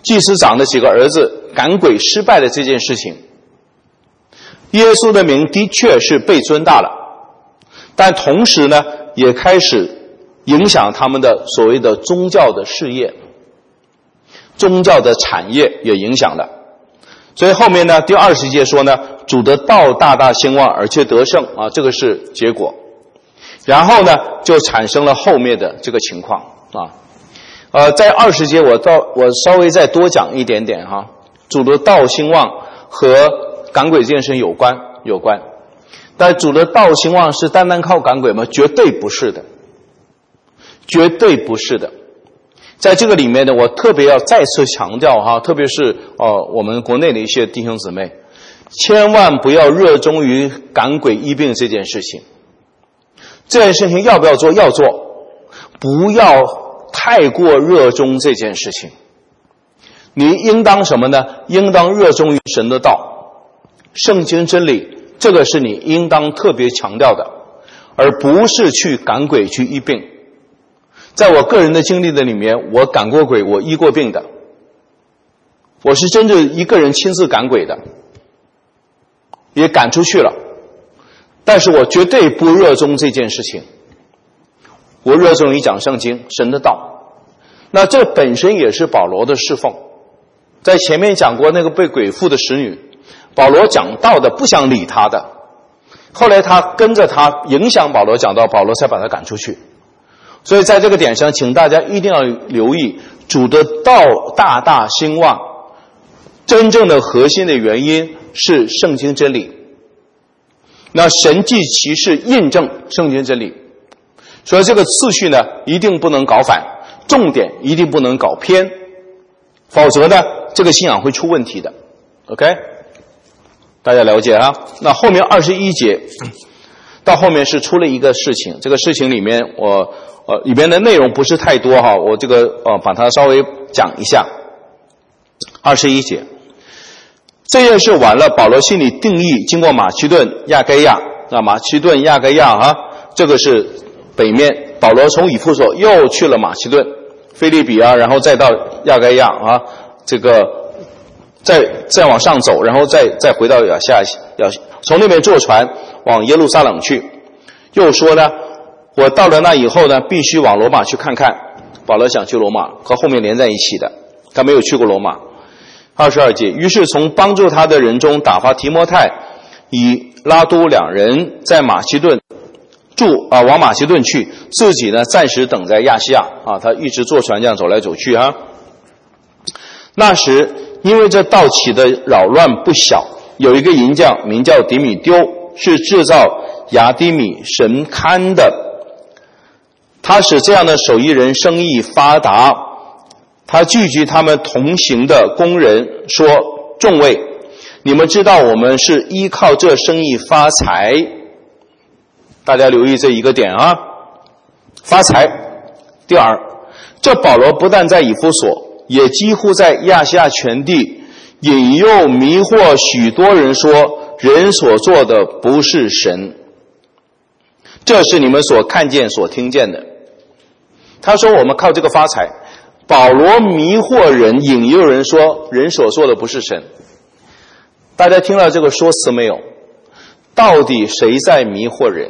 祭司长的几个儿子赶鬼失败的这件事情，耶稣的名的确是被尊大了，但同时呢，也开始影响他们的所谓的宗教的事业，宗教的产业也影响了。所以后面呢，第20节说呢，主的道大大兴旺，而且得胜啊，这个是结果。然后呢，就产生了后面的这个情况啊。在20节我稍微再多讲一点点哈。主的道兴旺和赶鬼这件事有关，但主的道兴旺是单单靠赶鬼吗？绝对不是的，绝对不是的。在这个里面呢，我特别要再次强调哈，特别是我们国内的一些弟兄姊妹，千万不要热衷于赶鬼医病这件事情。这件事情要不要做？要做，不要太过热衷这件事情。你应当什么呢？应当热衷于神的道，圣经真理，这个是你应当特别强调的，而不是去赶鬼去医病。在我个人的经历的里面，我赶过鬼，我医过病的，我是真正一个人亲自赶鬼的，也赶出去了，但是我绝对不热衷这件事情，我热衷于讲圣经，神的道。那这本身也是保罗的侍奉。在前面讲过那个被鬼附的使女，保罗讲道的不想理他的，后来他跟着他影响保罗讲道，保罗才把他赶出去。所以在这个点上，请大家一定要留意，主的道大大兴旺，真正的核心的原因是圣经真理。那神迹奇事印证圣经真理，所以这个次序呢一定不能搞反，重点一定不能搞偏，否则呢这个信仰会出问题的。 OK， 大家了解啊。那后面21节到后面是出了一个事情，这个事情里面里面的内容不是太多哈，我这个把它稍微讲一下。21节，这件事完了，保罗心里定义，经过马其顿、亚该亚，马其顿、亚该亚啊，这个是北面。保罗从以弗所又去了马其顿、腓立比啊，然后再到亚该亚啊，这个再往上走，然后再回到亚从那边坐船往耶路撒冷去。又说呢，我到了那以后呢，必须往罗马去看看。保罗想去罗马，和后面连在一起的，他没有去过罗马。22节，于是从帮助他的人中打发提摩太以拉都两人在马其顿往马其顿去，自己呢暂时等在亚细亚啊，他一直坐船这样走来走去啊。那时因为这道起的扰乱不小，有一个银匠名叫底米丢，是制造亚底米神龛的，他使这样的手艺人生意发达。他聚集他们同行的工人说，众位，你们知道我们是依靠这生意发财。大家留意这一个点啊，发财。第二，这保罗不但在以弗所，也几乎在亚细亚全地引诱迷惑许多人说，人所做的不是神。这是你们所看见所听见的。他说我们靠这个发财，保罗迷惑人，引诱人说人所做的不是神。大家听到这个说辞没有？到底谁在迷惑人？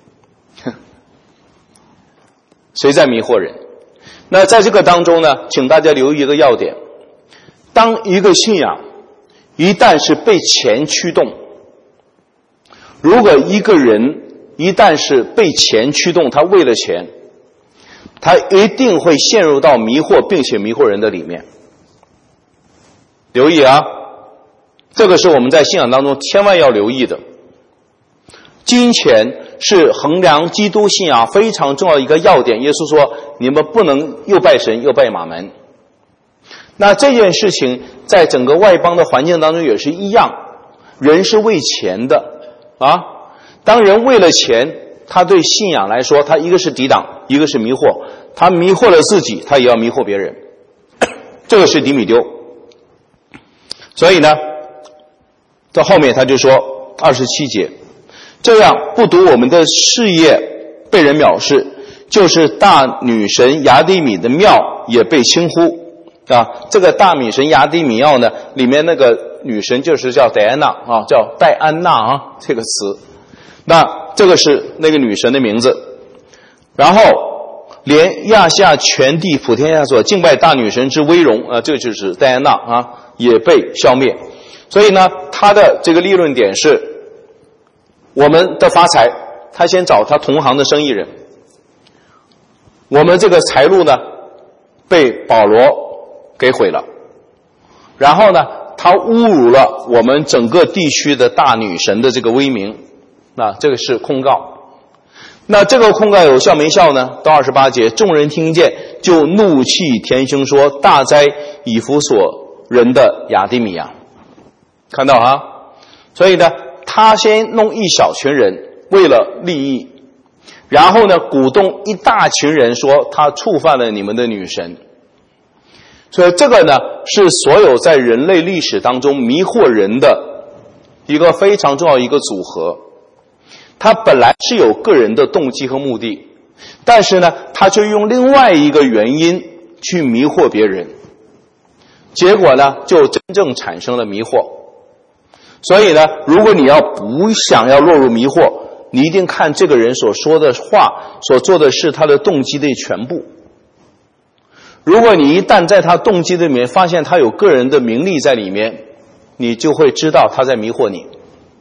谁在迷惑人？那在这个当中呢，请大家留意一个要点，当一个信仰一旦是被钱驱动，如果一个人一旦是被钱驱动，他为了钱，他一定会陷入到迷惑并且迷惑人的里面。留意啊，这个是我们在信仰当中千万要留意的。金钱是衡量基督信仰非常重要的一个要点。耶稣说你们不能又拜神又拜马门。那这件事情在整个外邦的环境当中也是一样，人是为钱的啊。当人为了钱，他对信仰来说，他一个是抵挡，一个是迷惑，他迷惑了自己，他也要迷惑别人。这个是底米丢。所以呢，到后面他就说27节，这样不独我们的事业被人藐视，就是大女神雅底米的庙也被轻忽。 啊，这个大女神雅迪米奥呢，里面那个女神就是叫戴安娜啊，叫戴安娜啊，这个词。那这个是那个女神的名字。然后连亚细亚全地普天下所敬拜大女神之威荣啊，这个就是戴安娜啊，也被消灭。所以呢，他的这个立论点是，我们的发财，他先找他同行的生意人。我们这个财路呢，被保罗给毁了，然后呢，他侮辱了我们整个地区的大女神的这个威名，那这个是控告。那这个控告有效没效呢？到28节，众人听见就怒气填胸说：大哉以弗所人的亚底米亚。看到啊？所以呢，他先弄一小群人为了利益，然后呢，鼓动一大群人说他触犯了你们的女神。所以这个呢，是所有在人类历史当中迷惑人的一个非常重要的一个组合。他本来是有个人的动机和目的，但是呢，他却用另外一个原因去迷惑别人，结果呢，就真正产生了迷惑。所以呢，如果你要不想要落入迷惑，你一定看这个人所说的话，所做的事，他的动机的全部。如果你一旦在他动机里面发现他有个人的名利在里面，你就会知道他在迷惑你。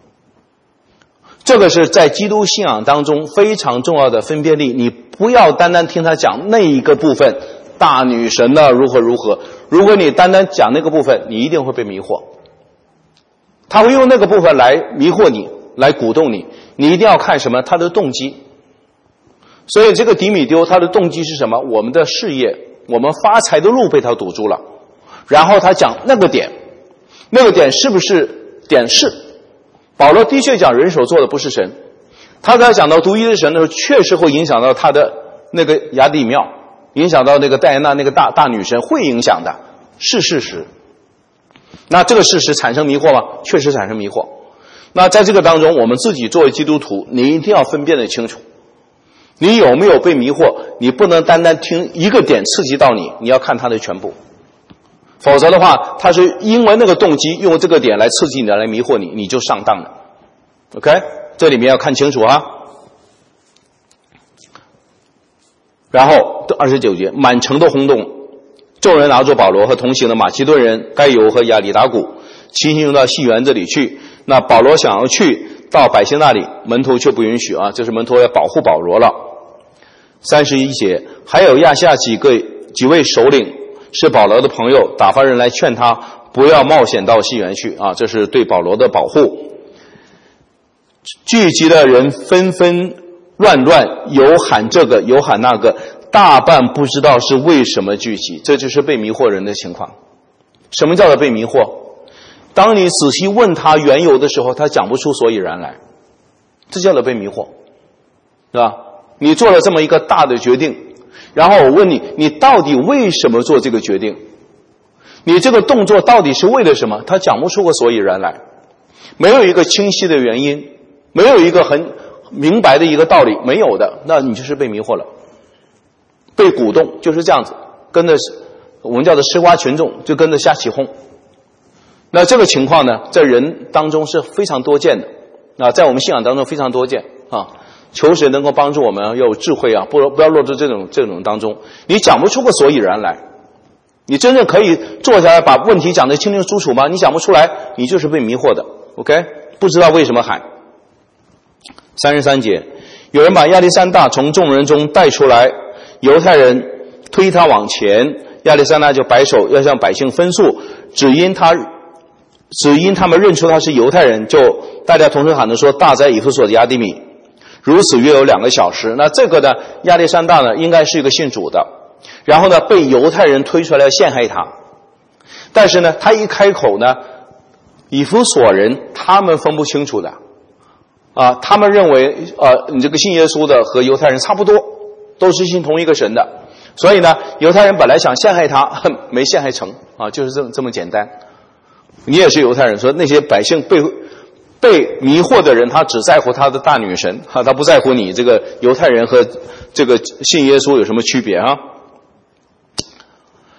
这个是在基督信仰当中非常重要的分辨力，你不要单单听他讲那一个部分，大女神呢如何如何，如果你单单讲那个部分，你一定会被迷惑。他会用那个部分来迷惑你，来鼓动你，你一定要看什么？他的动机。所以这个迪米丢他的动机是什么？我们的事业，我们发财的路被他堵住了，然后他讲那个点，那个点是不是点是？保罗的确讲人所做的不是神，他在讲到独一的神的时候，确实会影响到他的那个亚底庙，影响到那个戴安娜那个大女神，会影响的，是事实。那这个事实产生迷惑吗？确实产生迷惑。那在这个当中，我们自己作为基督徒，你一定要分辨得清楚，你有没有被迷惑？你不能单单听一个点刺激到你，你要看它的全部。否则的话，他是因为那个动机用这个点来刺激你，来迷惑你，你就上当了。OK， 这里面要看清楚啊。然后29节，满城的轰动，众人拿住保罗和同行的马其顿人该犹和亚里达古，齐行到西园这里去。那保罗想要去到百姓那里，门徒却不允许啊，这是门徒要保护保罗了。31节，还有亚细亚几位首领是保罗的朋友，打发人来劝他不要冒险到西园去啊，这是对保罗的保护。聚集的人纷纷乱，有喊这个有喊那个，大半不知道是为什么聚集，这就是被迷惑人的情况。什么叫做被迷惑？当你仔细问他缘由的时候，他讲不出所以然来，这叫做被迷惑，对吧？你做了这么一个大的决定，然后我问你，你到底为什么做这个决定？你这个动作到底是为了什么？他讲不出个所以然来，没有一个清晰的原因，没有一个很明白的一个道理，没有的，那你就是被迷惑了，被鼓动，就是这样子，跟着我们叫做吃瓜群众，就跟着瞎起哄。那这个情况呢，在人当中是非常多见的啊，在我们信仰当中非常多见啊。求神能够帮助我们要有智慧啊，不要落入这种当中。你讲不出个所以然来，你真正可以坐下来把问题讲得清清楚楚吗？你讲不出来，你就是被迷惑的。OK， 不知道为什么喊。33节，有人把亚历山大从众人中带出来，犹太人推他往前，亚历山大就摆手要向百姓分诉，只因他们认出他是犹太人，就大家同声喊着说：大哉以弗所的亚底米。如此约有2个小时。那这个呢，亚历山大呢，应该是一个信主的，然后呢，被犹太人推出来陷害他。但是呢，他一开口呢，以弗所人他们分不清楚的啊，他们认为你这个信耶稣的和犹太人差不多，都是信同一个神的，所以呢，犹太人本来想陷害他，没陷害成啊，就是这么简单。你也是犹太人，说那些百姓被迷惑的人，他只在乎他的大女神，他不在乎你这个犹太人和这个信耶稣有什么区别啊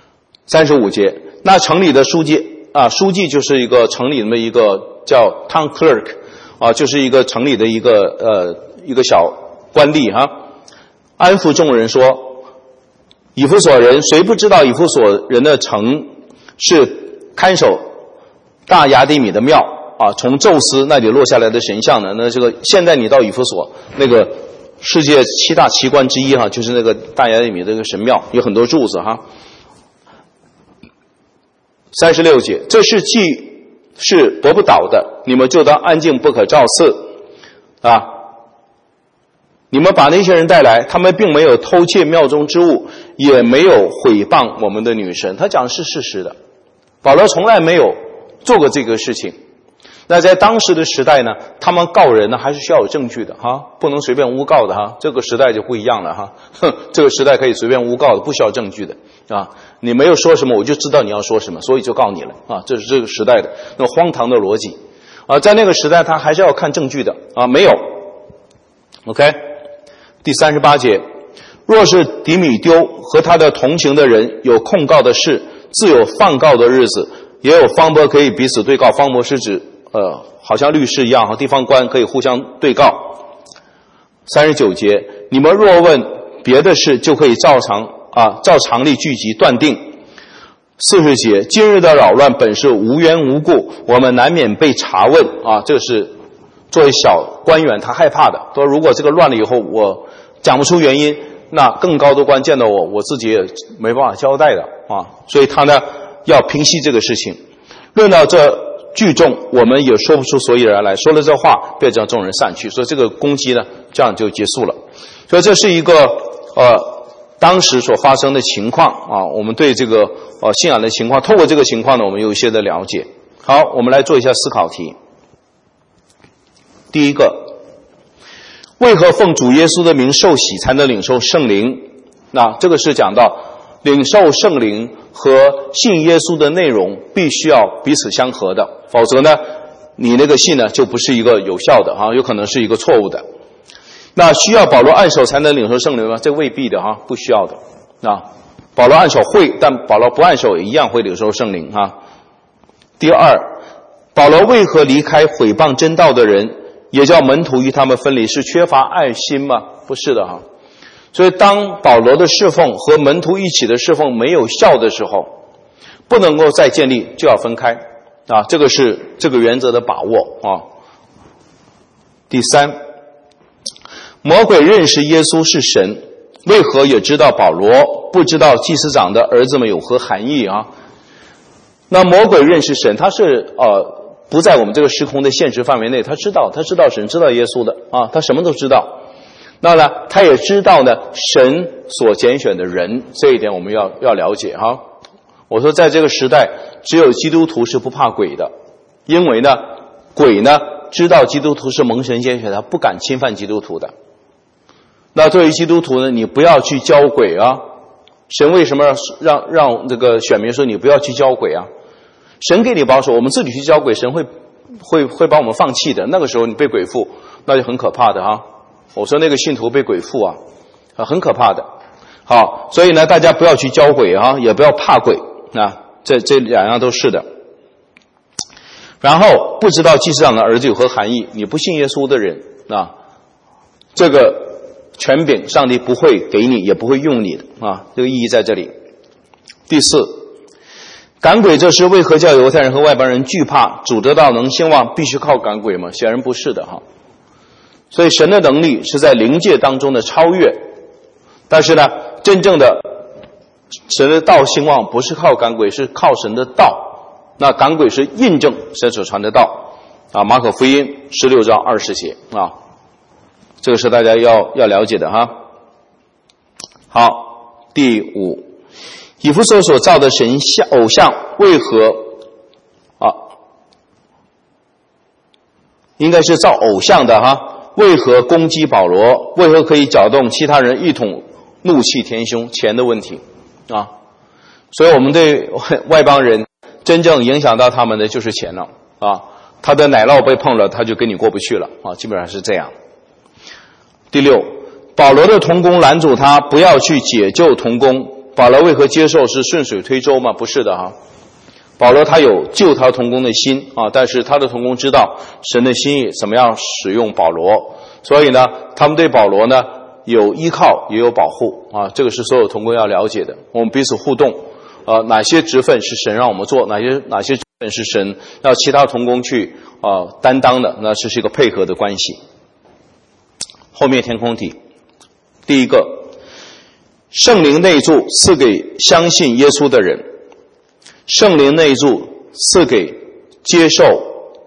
35节，那城里的书记书记就是一个城里的一个叫 town clerk 就是一个城里的一个小官吏安抚众人说，以弗所人，谁不知道以弗所人的城是看守大雅典米的庙从宙斯那里落下来的神像呢？那这个现在你到以弗所那个世界7大奇观之一就是那个大雅典米的这个神庙，有很多柱子36节，这事既是驳不倒的，你们就当安静，不可造次你们把那些人带来，他们并没有偷窃庙中之物，也没有毁谤我们的女神。他讲的是事实的，保罗从来没有做过这个事情。那在当时的时代呢，他们告人呢还是需要有证据的不能随便诬告的这个时代就不一样了这个时代可以随便诬告的，不需要证据的你没有说什么我就知道你要说什么，所以就告你了这是这个时代的那么荒唐的逻辑在那个时代他还是要看证据的没有 OK。 第38节，若是迪米丢和他的同行的人有控告的事，自有放告的日子，也有方伯可以彼此对告。方伯是指好像律师一样地方官可以互相对告。39节，你们若问别的事，就可以照常例聚集断定。40节，今日的扰乱本是无缘无故，我们难免被查问这个是作为小官员他害怕的，说如果这个乱了以后我讲不出原因，那更高的官见到我自己也没办法交代的所以他呢要平息这个事情。论到这聚众，我们也说不出所以然来，说了这话便将众人散去，所以这个攻击呢这样就结束了。所以这是一个当时所发生的情况我们对这个信仰的情况，透过这个情况呢我们有一些的了解。好，我们来做一下思考题。第一个，为何奉主耶稣的名受洗才能领受圣灵？那这个是讲到领受圣灵和信耶稣的内容必须要彼此相合的，否则呢你那个信呢就不是一个有效的有可能是一个错误的。那需要保罗按手才能领受圣灵吗？这未必的不需要的保罗按手会，但保罗不按手也一样会领受圣灵第二，保罗为何离开毁谤真道的人，也叫门徒与他们分离？是缺乏爱心吗？不是的所以当保罗的侍奉和门徒一起的侍奉没有效的时候，不能够再建立，就要分开这个是这个原则的把握第三，魔鬼认识耶稣是神，为何也知道保罗不知道祭司长的儿子们有何含义那魔鬼认识神，他是不在我们这个时空的现实范围内，他知道神，知道耶稣的他什么都知道。那呢他也知道呢神所拣选的人，这一点我们要了解我说在这个时代只有基督徒是不怕鬼的，因为呢鬼呢知道基督徒是蒙神拣选，他不敢侵犯基督徒的。那作为基督徒呢，你不要去教鬼神为什么让这个选民说你不要去教鬼神给你保守，我们自己去教鬼，神会把我们放弃的。那个时候你被鬼附，那就很可怕的我说那个信徒被鬼附很可怕的。好，所以呢大家不要去教鬼也不要怕鬼这两样都是的。然后不知道祭司长的儿子有何含义，你不信耶稣的人这个权柄上帝不会给你，也不会用你的这个意义在这里。第四，赶鬼这事为何叫犹太人和外邦人惧怕？主得道能兴旺必须靠赶鬼吗？显然不是的所以神的能力是在灵界当中的超越，但是呢真正的神的道兴旺不是靠赶鬼，是靠神的道。那赶鬼是印证神所传的道马可福音16章20节这个是大家要了解的好，第五，以弗所所造的神像偶像为何应该是造偶像的为何攻击保罗？为何可以搅动其他人一同怒气填胸？钱的问题所以我们对外邦人真正影响到他们的就是钱了他的奶酪被碰了，他就跟你过不去了基本上是这样。第六，保罗的同工拦阻他不要去解救同工， 保罗为何接受是顺水推舟吗？不是的哈。保罗他有救他同工的心啊，但是他的同工知道神的心意怎么样使用保罗，所以呢，他们对保罗呢有依靠也有保护啊，这个是所有同工要了解的。我们彼此互动，哪些职分是神让我们做，哪些职分是神要其他同工去担当的，那这是一个配合的关系。后面填空题，第一个，圣灵内住赐给相信耶稣的人，圣灵内住赐给接受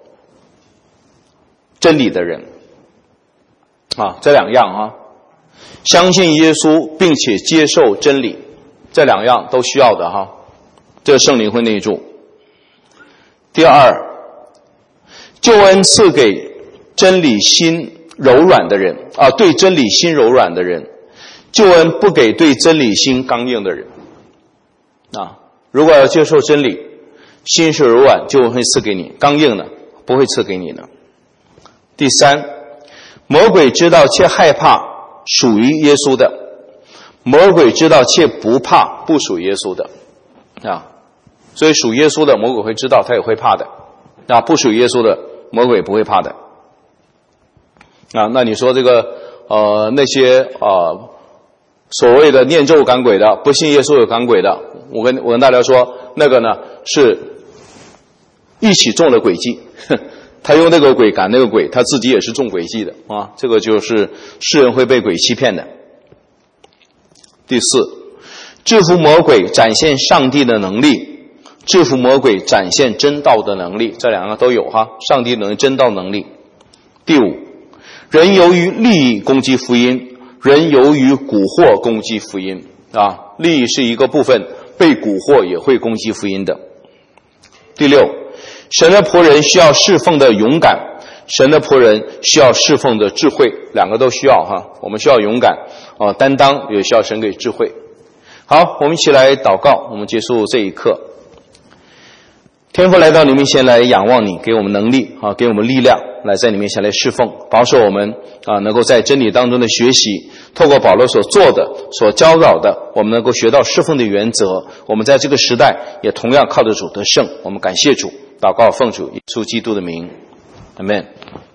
真理的人啊，这两样啊，相信耶稣并且接受真理，这两样都需要的哈，这圣灵会内住。第二，救恩赐给真理心柔软的人啊，对真理心柔软的人，救恩不给对真理心刚硬的人啊。如果要接受真理，心是柔软，就会赐给你，刚硬的不会赐给你的。第三，魔鬼知道且害怕属于耶稣的，魔鬼知道且不怕不属耶稣的啊。所以属耶稣的魔鬼会知道，他也会怕的啊，不属耶稣的魔鬼不会怕的啊。那你说这个那些所谓的念咒赶鬼的，不信耶稣有赶鬼的，我跟大家说，那个呢是一起中了诡计，他用那个鬼赶那个鬼，他自己也是中诡计的啊。这个就是世人会被鬼欺骗的。第四，制服魔鬼展现上帝的能力，制服魔鬼展现真道的能力，这两个都有哈，上帝能真道能力。第五，人由于利益攻击福音，人由于蛊惑攻击福音啊，利益是一个部分，被蛊惑也会攻击福音的。第六，神的仆人需要侍奉的勇敢，神的仆人需要侍奉的智慧，两个都需要哈。我们需要勇敢担当，也需要神给智慧。好，我们一起来祷告，我们结束这一课。天父来到你面前来仰望你，给我们能力给我们力量，来在你面前来侍奉，保守我们能够在真理当中的学习，透过保罗所做的所教导的，我们能够学到侍奉的原则，我们在这个时代也同样靠着主得胜。我们感谢主，祷告奉主耶稣基督的名，阿们。